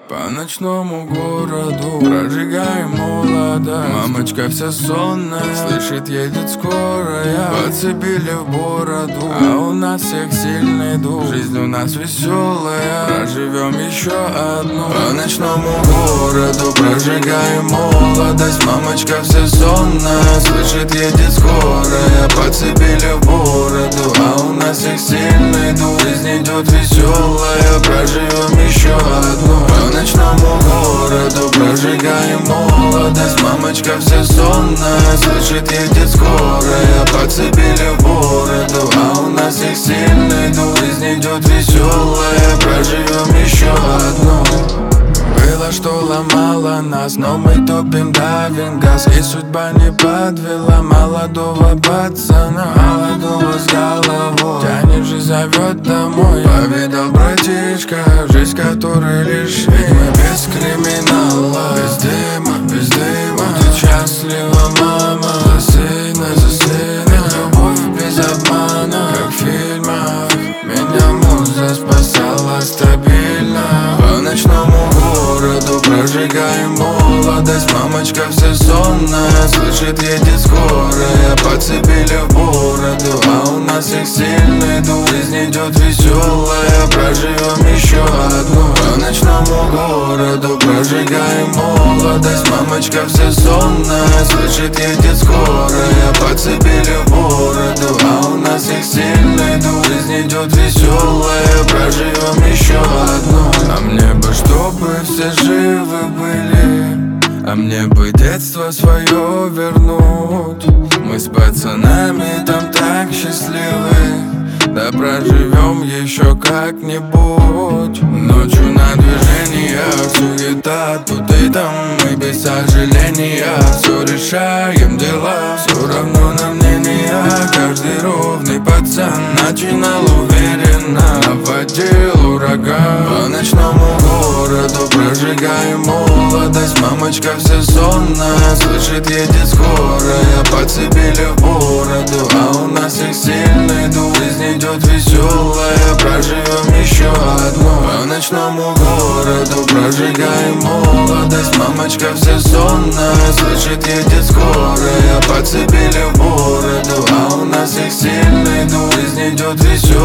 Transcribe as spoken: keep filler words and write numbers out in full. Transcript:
По ночному городу прожигаем молодость. Мамочка вся сонная, слышит, едет скорая. Подцепили в бороду, а у нас всех сильный дух. Жизнь у нас веселая, проживем еще одну. По ночному городу прожигаем молодость. Мамочка вся сонная, слышит, едет скорая. Подцепили в бороду, а у нас всех сильный дух. Жизнь идет веселая, проживем еще одну. По ночному городу прожигаем молодость. Мамочка вся сонная, слышит, едет скорая. Подцепили в бороду, а у нас всех сильный дух. Жизнь идет веселая, проживем еще одну. Было, что ломало нас, но мы топим, давим газ. И судьба не подвела молодого пацана, молодого с головой. Тянет же, зовет домой. Повидал братишка, жизнь которой лишь ведь мы без криминала, без дыма, без дыма. Будет счастлива мама за сына, за сына. Ведь любовь без обмана, как в фильмах. Меня муза спасала стабильно. По ночному городу прожигаем молодость. Мамочка вся сонная, слышит, едет скорая. Подцепили в бороду, а у нас всех сильный дух. Жизнь идет веселая, проживем еще одну. По ночному городу прожигаем молодость. Мамочка вся сонная, слышит, едет скорая. Подцепили в бороду, а у нас всех сильный дух. Жизнь идет веселая, проживем еще одну. А мне бы, чтобы все живы были, а мне бы детство свое вернуть. Мы с пацанами там так счастливы, да проживем еще как-нибудь. Ночью на движениях суета, тут и там мы без сожаления все решаем дела. Все равно на мнение, каждый ровный пацан начинал уверенно, наводил ураган. По ночному городу прожигаем молодость. Мамочка вся сонная, слышит, едет скорая. Подцепили в бороду, а у нас всех сильный дух. Жизнь идет веселая, проживем еще одну. По ночному городу прожигаем молодость. Мамочка вся сонная, слышит, едет скорая. Подцепили в бороду, а у нас всех сильный дух. Жизнь идет веселая.